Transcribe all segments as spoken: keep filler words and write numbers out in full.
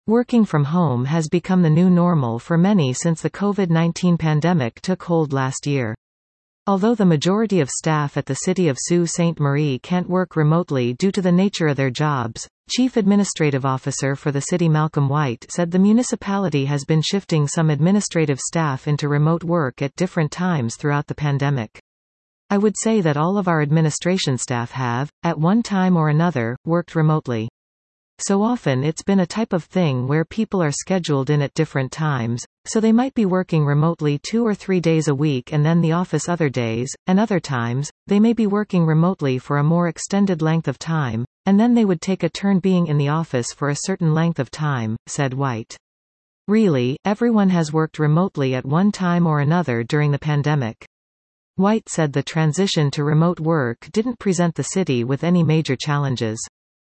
Working from home has become the new normal for many since the COVID nineteen pandemic took hold last year. Although the majority of staff at the City of Sault Ste. Marie can't work remotely due to the nature of their jobs, Chief Administrative Officer for the city Malcolm White said the municipality has been shifting some administrative staff into remote work at different times throughout the pandemic. I would say that all of our administration staff have, at one time or another, worked remotely. So often it's been a type of thing where people are scheduled in at different times, so they might be working remotely two or three days a week and then the office other days, and other times, they may be working remotely for a more extended length of time, and then they would take a turn being in the office for a certain length of time, said White. Really, everyone has worked remotely at one time or another during the pandemic. White said the transition to remote work didn't present the city with any major challenges.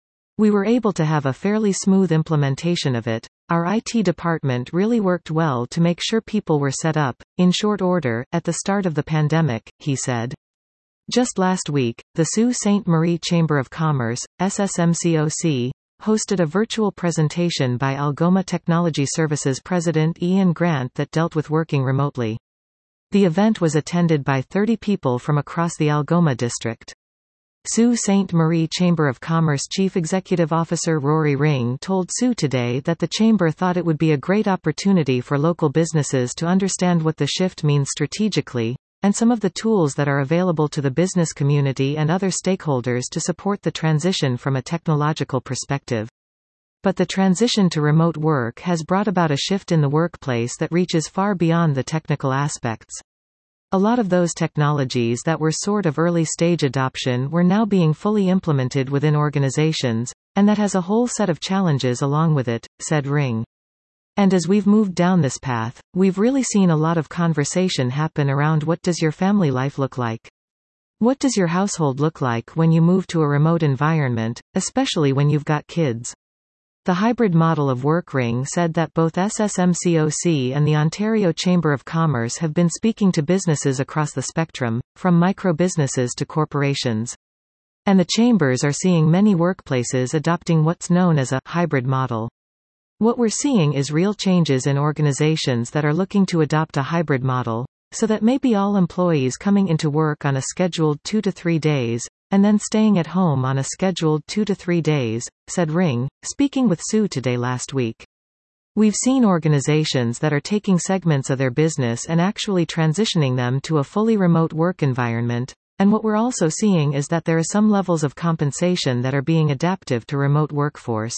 We were able to have a fairly smooth implementation of it. Our I T department really worked well to make sure people were set up, in short order, at the start of the pandemic, he said. Just last week, the Sault Ste. Marie Chamber of Commerce, S S M C O C, hosted a virtual presentation by Algoma Technology Services President Ian Grant that dealt with working remotely. The event was attended by thirty people from across the Algoma district. Sault Ste. Marie Chamber of Commerce Chief Executive Officer Rory Ring told Sault Today that the Chamber thought it would be a great opportunity for local businesses to understand what the shift means strategically, and some of the tools that are available to the business community and other stakeholders to support the transition from a technological perspective. But the transition to remote work has brought about a shift in the workplace that reaches far beyond the technical aspects. A lot of those technologies that were sort of early stage adoption were now being fully implemented within organizations, and that has a whole set of challenges along with it, said Ring. And as we've moved down this path, we've really seen a lot of conversation happen around what does your family life look like? What does your household look like when you move to a remote environment, especially when you've got kids? The hybrid model of work. Ring said that both S S M C O C and the Ontario Chamber of Commerce have been speaking to businesses across the spectrum, from micro-businesses to corporations. And the chambers are seeing many workplaces adopting what's known as a hybrid model. What we're seeing is real changes in organizations that are looking to adopt a hybrid model, so that maybe all employees coming into work on a scheduled two to three days, and then staying at home on a scheduled two to three days, said Ring, speaking with Sault Today last week. We've seen organizations that are taking segments of their business and actually transitioning them to a fully remote work environment, and what we're also seeing is that there are some levels of compensation that are being adaptive to remote workforce.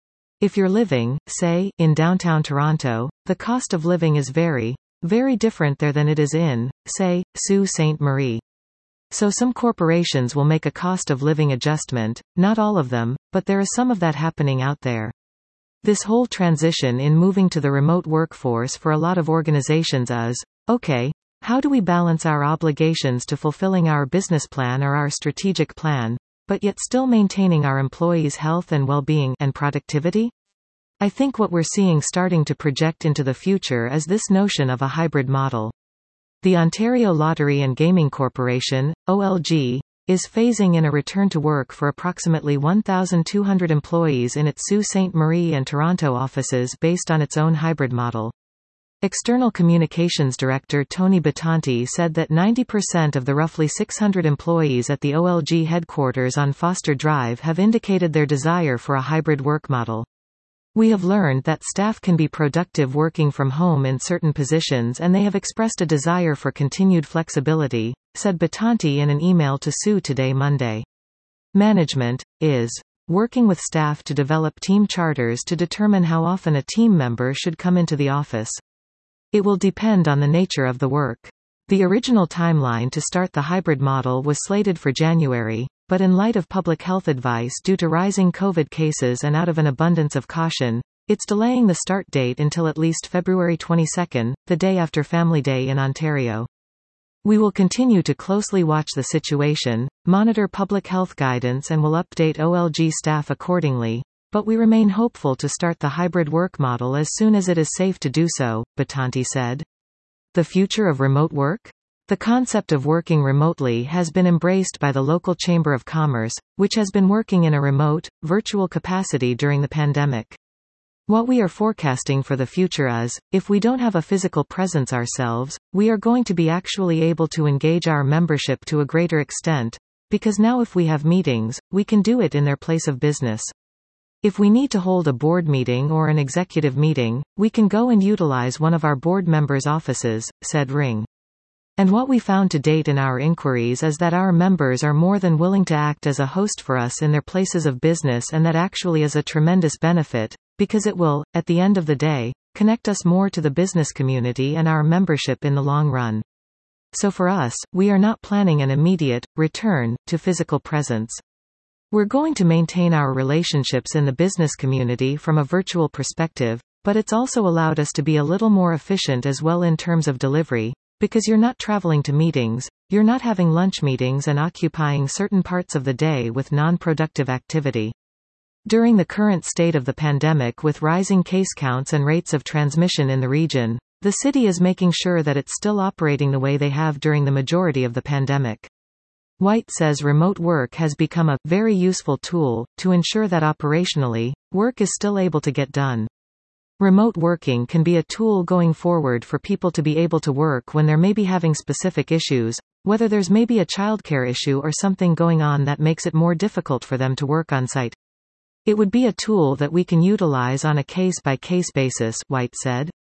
If you're living, say, in downtown Toronto, the cost of living is very, very different there than it is in, say, Sault Ste. Marie. So some corporations will make a cost of living adjustment, not all of them, but there is some of that happening out there. This whole transition in moving to the remote workforce for a lot of organizations is, okay, how do we balance our obligations to fulfilling our business plan or our strategic plan, but yet still maintaining our employees' health and well-being and productivity? I think what we're seeing starting to project into the future is this notion of a hybrid model. The Ontario Lottery and Gaming Corporation, O L G, is phasing in a return to work for approximately one thousand two hundred employees in its Sault Ste. Marie and Toronto offices based on its own hybrid model. External Communications Director Tony Batanti said that ninety percent of the roughly six hundred employees at the O L G headquarters on Foster Drive have indicated their desire for a hybrid work model. We have learned that staff can be productive working from home in certain positions and they have expressed a desire for continued flexibility, said Batanti in an email to Sault Today Monday. Management is working with staff to develop team charters to determine how often a team member should come into the office. It will depend on the nature of the work. The original timeline to start the hybrid model was slated for January, but in light of public health advice due to rising COVID cases and out of an abundance of caution, it's delaying the start date until at least February twenty-second, the day after Family Day in Ontario. We will continue to closely watch the situation, monitor public health guidance and will update O L G staff accordingly, but we remain hopeful to start the hybrid work model as soon as it is safe to do so, Batanti said. The future of remote work? The concept of working remotely has been embraced by the local Chamber of Commerce, which has been working in a remote, virtual capacity during the pandemic. What we are forecasting for the future is, if we don't have a physical presence ourselves, we are going to be actually able to engage our membership to a greater extent, because now if we have meetings, we can do it in their place of business. If we need to hold a board meeting or an executive meeting, we can go and utilize one of our board members' offices, said Ring. And what we found to date in our inquiries is that our members are more than willing to act as a host for us in their places of business, and that actually is a tremendous benefit, because it will, at the end of the day, connect us more to the business community and our membership in the long run. So for us, we are not planning an immediate return to physical presence. We're going to maintain our relationships in the business community from a virtual perspective, but it's also allowed us to be a little more efficient as well in terms of delivery, because you're not traveling to meetings, you're not having lunch meetings and occupying certain parts of the day with non-productive activity. During the current state of the pandemic with rising case counts and rates of transmission in the region, the city is making sure that it's still operating the way they have during the majority of the pandemic. White says remote work has become a very useful tool to ensure that operationally, work is still able to get done. Remote working can be a tool going forward for people to be able to work when they're maybe having specific issues, whether there's maybe a childcare issue or something going on that makes it more difficult for them to work on site. It would be a tool that we can utilize on a case-by-case basis, White said.